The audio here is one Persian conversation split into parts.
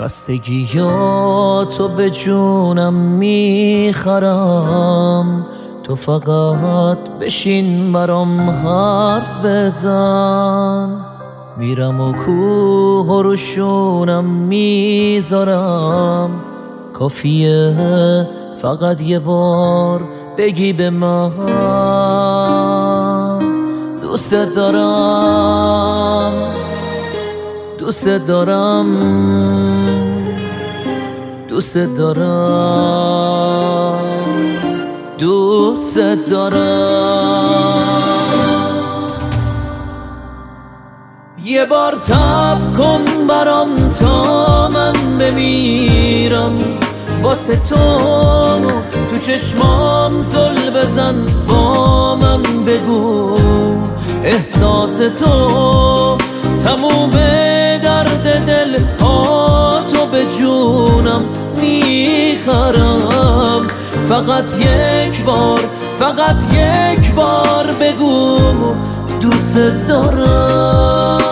خستگیاتو به جونم میخرم، تو فقط بشین برام حرف بزن. میرم و کوه و روشونم میذارم، کافیه فقط یه بار بگی به من دوست دارم، دوست دارم، دوست دارم، دوست دارم. یه بار تب کن برام تا من بمیرم، واسه تو چشمام زل بزن، با من بگو احساس تو تموم درد دل ها، تو به جونم میخرم. فقط یک بار، فقط یک بار بگو دوست دارم.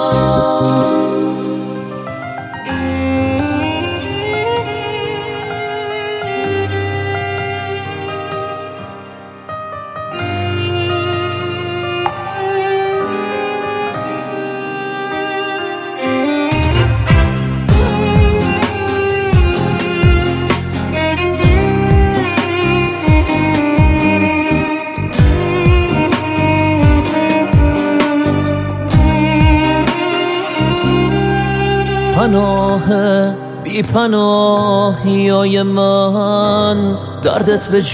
پناه بی پناهیای من، دردت به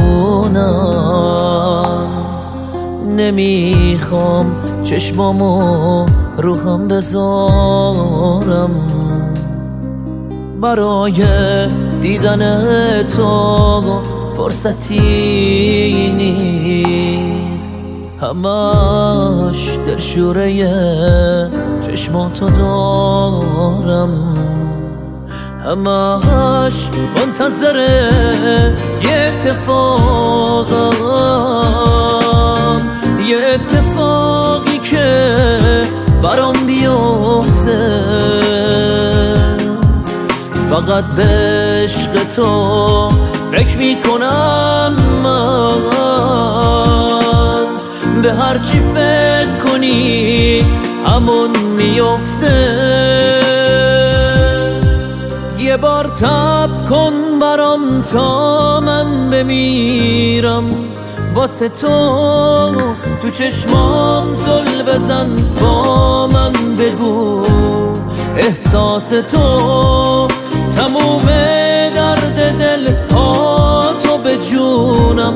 جونم. نمیخوام چشمامو روحم بذارم، برای دیدن تو فرصتی نیست. همش دلشوره چشماتو دارم، همش منتظر یه اتفاقم، یه اتفاقی که برام بیفته. فقط به عشق تو فکر میکنم من، به هرچی فکر کنی همون میفته. یه بار تب کن برام تا من بمیرم، واسه تو چشمام زل بزن، با من بگو احساس تو تموم درد دل ها، تو به جونم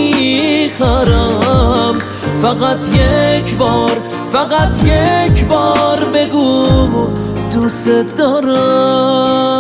میخرم. فقط یک بار، فقط یک بار بگو دوست دارم.